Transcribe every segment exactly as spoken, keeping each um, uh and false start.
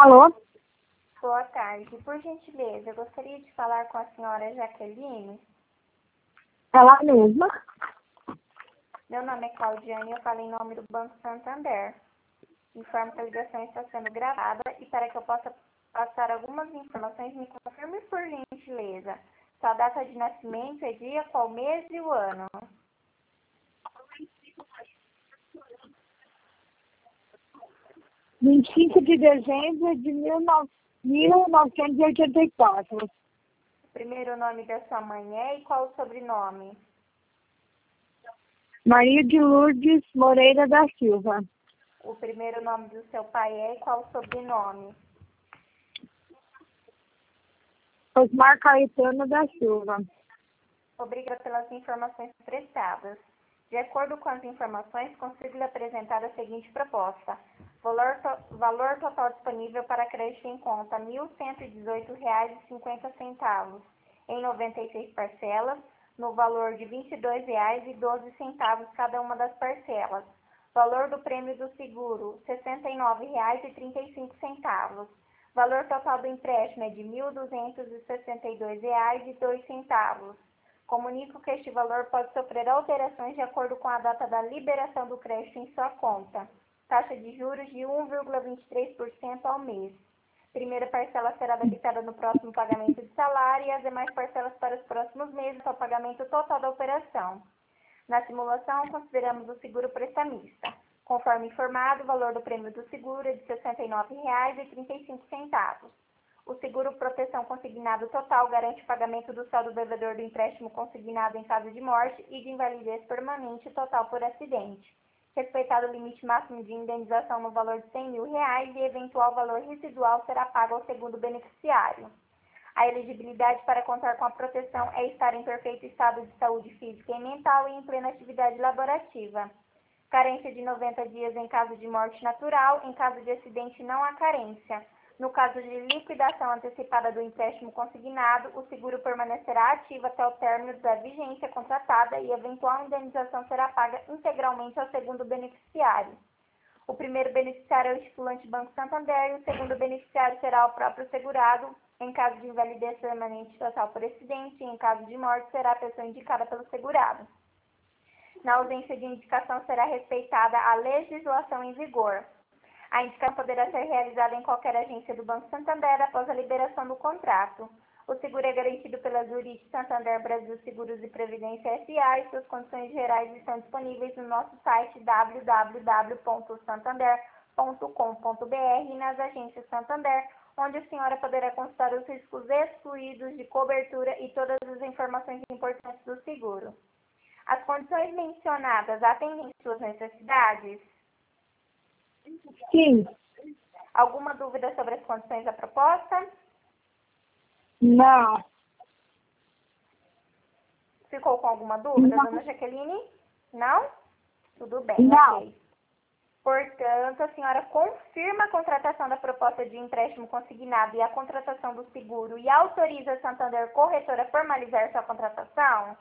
Alô? Boa tarde. Por gentileza, eu gostaria de falar com a senhora Jaqueline. Ela mesma. Meu nome é Claudiane e eu falo em nome do Banco Santander. Informo que a ligação está sendo gravada e para que eu possa passar algumas informações, me confirme por gentileza. Sua data de nascimento é dia, qual mês e o ano? vinte e cinco de dezembro de mil novecentos e oitenta e quatro. O primeiro nome da sua mãe é e qual o sobrenome? Maria de Lourdes Moreira da Silva. O primeiro nome do seu pai é e qual o sobrenome? Osmar Caetano da Silva. Obrigada pelas informações prestadas. De acordo com as informações, consigo lhe apresentar a seguinte proposta. Valor, to valor total disponível para crédito em conta, mil cento e dezoito reais e cinquenta centavos, em noventa e seis parcelas, no valor de vinte e dois reais e doze centavos cada uma das parcelas. Valor do prêmio do seguro, sessenta e nove reais e trinta e cinco centavos. Valor total do empréstimo é de mil duzentos e sessenta e dois reais e dois centavos. Comunico que este valor pode sofrer alterações de acordo com a data da liberação do crédito em sua conta. Taxa de juros de um vírgula vinte e três por cento ao mês. Primeira parcela será debitada no próximo pagamento de salário e as demais parcelas para os próximos meses ao pagamento total da operação. Na simulação, consideramos o seguro prestamista. Conforme informado, o valor do prêmio do seguro é de sessenta e nove reais e trinta e cinco centavos. O seguro proteção consignado total garante o pagamento do saldo devedor do empréstimo consignado em caso de morte e de invalidez permanente total por acidente, respeitado o limite máximo de indenização no valor de cem mil reais e eventual valor residual será pago ao segundo beneficiário. A elegibilidade para contar com a proteção é estar em perfeito estado de saúde física e mental e em plena atividade laborativa. Carência de noventa dias em caso de morte natural, em caso de acidente não há carência. No caso de liquidação antecipada do empréstimo consignado, o seguro permanecerá ativo até o término da vigência contratada e eventual indenização será paga integralmente ao segundo beneficiário. O primeiro beneficiário é o estipulante Banco Santander e o segundo beneficiário será o próprio segurado. Em caso de invalidez permanente total por acidente e em caso de morte será a pessoa indicada pelo segurado. Na ausência de indicação será respeitada a legislação em vigor. A indicação poderá ser realizada em qualquer agência do Banco Santander após a liberação do contrato. O seguro é garantido pela Zurich Santander Brasil Seguros e Previdência S A e suas condições gerais estão disponíveis no nosso site w w w ponto santander ponto com ponto b r e nas agências Santander, onde a senhora poderá consultar os riscos excluídos de cobertura e todas as informações importantes do seguro. As condições mencionadas atendem suas necessidades? Sim. Alguma dúvida sobre as condições da proposta? Não. Ficou com alguma dúvida, Não. dona Jaqueline? Não? Tudo bem, Não. ok. Portanto, a senhora confirma a contratação da proposta de empréstimo consignado e a contratação do seguro e autoriza a Santander Corretora a formalizar sua contratação?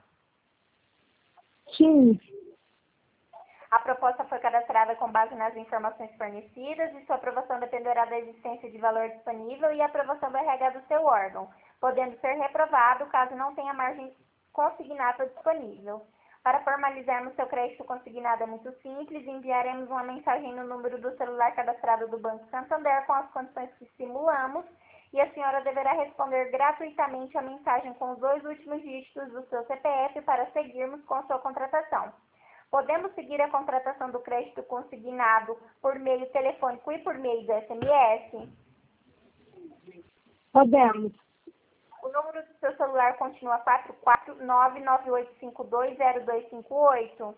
Sim. A proposta foi cadastrada com base nas informações fornecidas e sua aprovação dependerá da existência de valor disponível e aprovação do R H do seu órgão, podendo ser reprovado caso não tenha margem consignada disponível. Para formalizarmos seu crédito consignado é muito simples, enviaremos uma mensagem no número do celular cadastrado do Banco Santander com as condições que simulamos e a senhora deverá responder gratuitamente a mensagem com os dois últimos dígitos do seu C P F para seguirmos com a sua contratação. Podemos seguir a contratação do crédito consignado por meio telefônico e por meio do S M S? Podemos. O número do seu celular continua quatro quatro nove nove oito cinco dois zero dois cinco oito?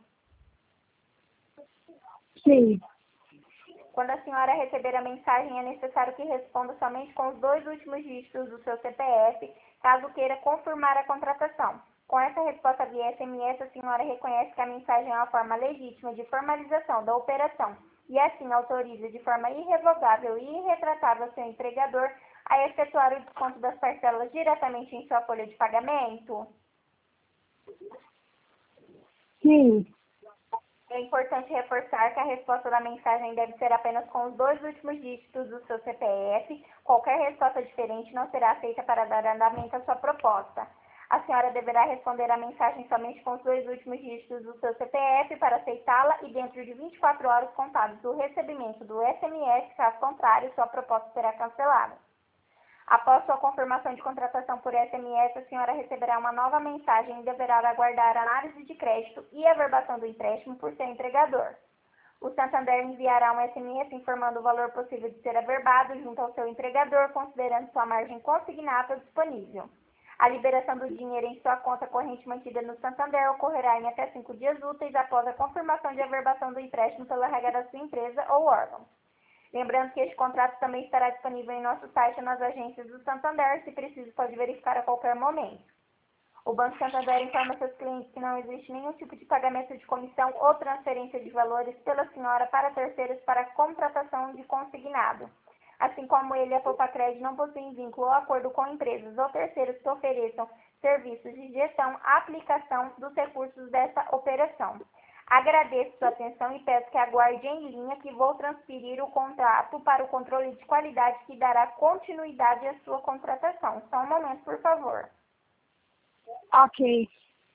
Sim. Quando a senhora receber a mensagem, é necessário que responda somente com os dois últimos dígitos do seu C P F, caso queira confirmar a contratação. Com essa resposta via S M S, a senhora reconhece que a mensagem é uma forma legítima de formalização da operação e assim autoriza de forma irrevogável e irretratável seu empregador a efetuar o desconto das parcelas diretamente em sua folha de pagamento? Sim. É importante reforçar que a resposta da mensagem deve ser apenas com os dois últimos dígitos do seu C P F. Qualquer resposta diferente não será aceita para dar andamento à sua proposta. A senhora deverá responder a mensagem somente com os dois últimos dígitos do seu C P F para aceitá-la e dentro de vinte e quatro horas contadas do recebimento do S M S, caso contrário, sua proposta será cancelada. Após sua confirmação de contratação por S M S, a senhora receberá uma nova mensagem e deverá aguardar a análise de crédito e averbação do empréstimo por seu entregador. O Santander enviará um S M S informando o valor possível de ser averbado junto ao seu entregador, considerando sua margem consignada disponível. A liberação do dinheiro em sua conta corrente mantida no Santander ocorrerá em até cinco dias úteis após a confirmação de averbação do empréstimo pela regra da sua empresa ou órgão. Lembrando que este contrato também estará disponível em nosso site ou nas agências do Santander, se preciso pode verificar a qualquer momento. O Banco Santander informa seus clientes que não existe nenhum tipo de pagamento de comissão ou transferência de valores pela senhora para terceiros para contratação de consignado. Assim como ele e a Popacred não possuem vínculo ou acordo com empresas ou terceiros que ofereçam serviços de gestão, aplicação dos recursos dessa operação. Agradeço sua atenção e peço que aguarde em linha que vou transferir o contrato para o controle de qualidade que dará continuidade à sua contratação. Só um momento, por favor. Ok.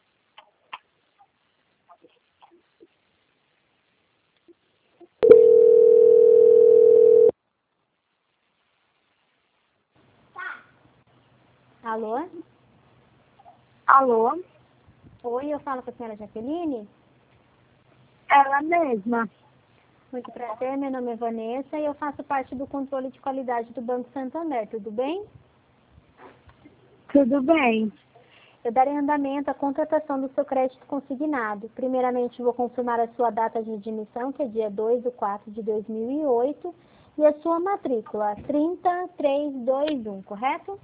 Alô? Alô? Oi, eu falo com a senhora Jaqueline? Ela mesma. Muito prazer, meu nome é Vanessa e eu faço parte do controle de qualidade do Banco Santander, tudo bem? Tudo bem. Eu darei andamento à contratação do seu crédito consignado. Primeiramente, vou confirmar a sua data de admissão, que é dia dois de quatro de dois mil e oito, e a sua matrícula, trinta três vinte e um, correto?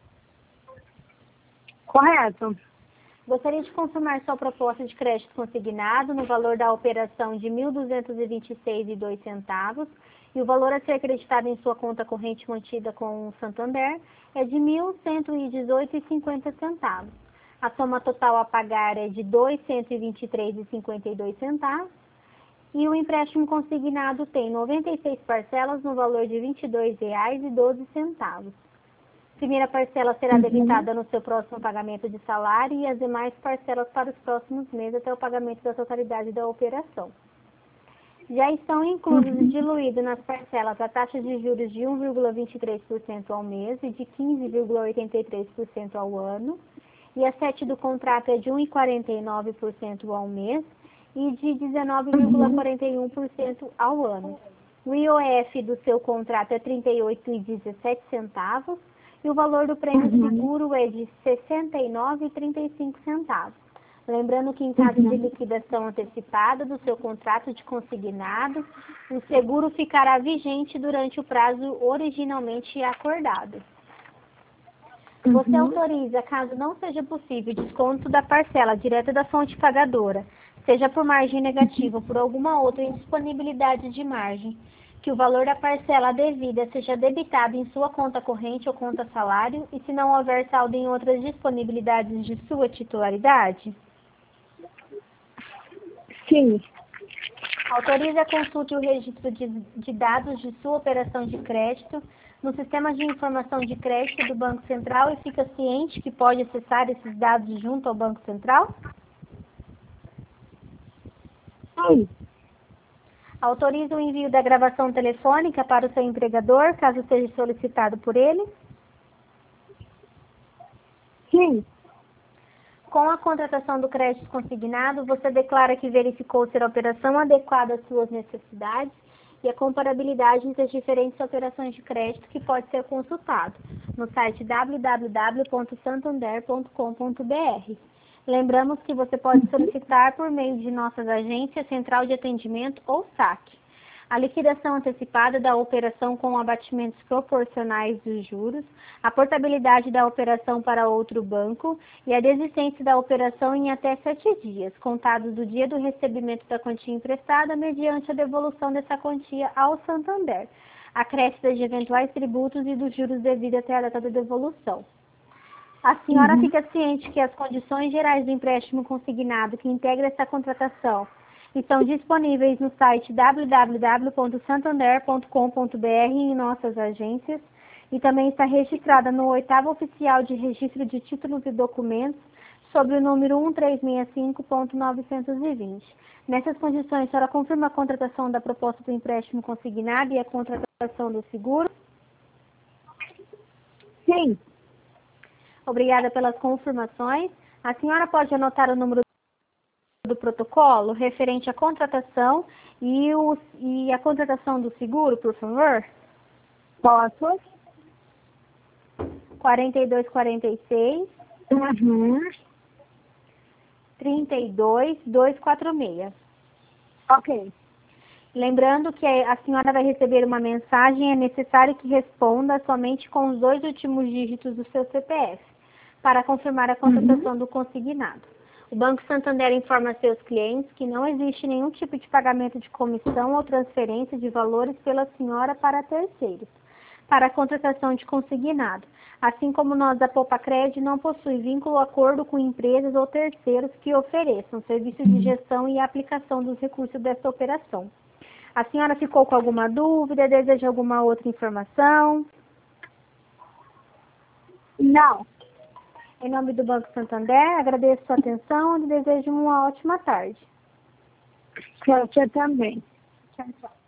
Correto. Gostaria de confirmar sua proposta de crédito consignado no valor da operação de mil duzentos e vinte e seis reais e dois centavos e o valor a ser acreditado em sua conta corrente mantida com o Santander é de mil cento e dezoito reais e cinquenta centavos. A soma total a pagar é de duzentos e vinte e três reais e cinquenta e dois centavos e o empréstimo consignado tem noventa e seis parcelas no valor de vinte e dois reais e doze centavos. A primeira parcela será debitada no seu próximo pagamento de salário e as demais parcelas para os próximos meses até o pagamento da totalidade da operação. Já estão inclusos e diluídos nas parcelas a taxa de juros de um vírgula vinte e três por cento ao mês e de quinze vírgula oitenta e três por cento ao ano, e a sete do contrato é de um vírgula quarenta e nove por cento ao mês e de dezenove vírgula quarenta e um por cento ao ano. O I O F do seu contrato é trinta e oito reais e dezessete centavos e o valor do prêmio seguro é de sessenta e nove reais e trinta e cinco centavos. Lembrando que em caso de liquidação antecipada do seu contrato de consignado, o seguro ficará vigente durante o prazo originalmente acordado. Você autoriza, caso não seja possível, desconto da parcela direta da fonte pagadora, seja por margem negativa ou por alguma outra indisponibilidade de margem, que o valor da parcela devida seja debitado em sua conta corrente ou conta salário e se não houver saldo em outras disponibilidades de sua titularidade? Sim. Autorize a consulta e o registro de, de dados de sua operação de crédito no sistema de informação de crédito do Banco Central e fica ciente que pode acessar esses dados junto ao Banco Central? Sim. Autoriza o envio da gravação telefônica para o seu empregador, caso seja solicitado por ele? Sim. Com a contratação do crédito consignado, você declara que verificou ser a operação adequada às suas necessidades e a comparabilidade entre as diferentes operações de crédito que pode ser consultado no site w w w ponto santander ponto com ponto b r. Lembramos que você pode solicitar por meio de nossas agências, central de atendimento ou saque. A liquidação antecipada da operação com abatimentos proporcionais dos juros, a portabilidade da operação para outro banco e a desistência da operação em até sete dias, contados do dia do recebimento da quantia emprestada, mediante a devolução dessa quantia ao Santander, acréscimo de eventuais tributos e dos juros devidos até a data da devolução. A senhora uhum. fica ciente que as condições gerais do empréstimo consignado que integra essa contratação estão disponíveis no site w w w ponto santander ponto com ponto b r e em nossas agências, e também está registrada no oitavo oficial de registro de títulos e documentos, sobre o número um três seis cinco ponto novecentos e vinte. Nessas condições, a senhora confirma a contratação da proposta do empréstimo consignado e a contratação do seguro? Sim. Obrigada pelas confirmações. A senhora pode anotar o número do protocolo referente à contratação e, o, e a contratação do seguro, por favor? Posso? quarenta e dois, quarenta e seis, Uhum. trinta e dois, duzentos e quarenta e seis. Ok. Lembrando que a senhora vai receber uma mensagem, é necessário que responda somente com os dois últimos dígitos do seu C P F, para confirmar a contratação uhum. do consignado. O Banco Santander informa a seus clientes que não existe nenhum tipo de pagamento de comissão ou transferência de valores pela senhora para terceiros, para a contratação de consignado. Assim como nós da Poupacred não possui vínculo ou acordo com empresas ou terceiros que ofereçam serviços de gestão e aplicação dos recursos dessa operação. A senhora ficou com alguma dúvida? Deseja alguma outra informação? Não. Em nome do Banco Santander, agradeço a sua atenção e desejo uma ótima tarde. Você também. Tchau, tchau.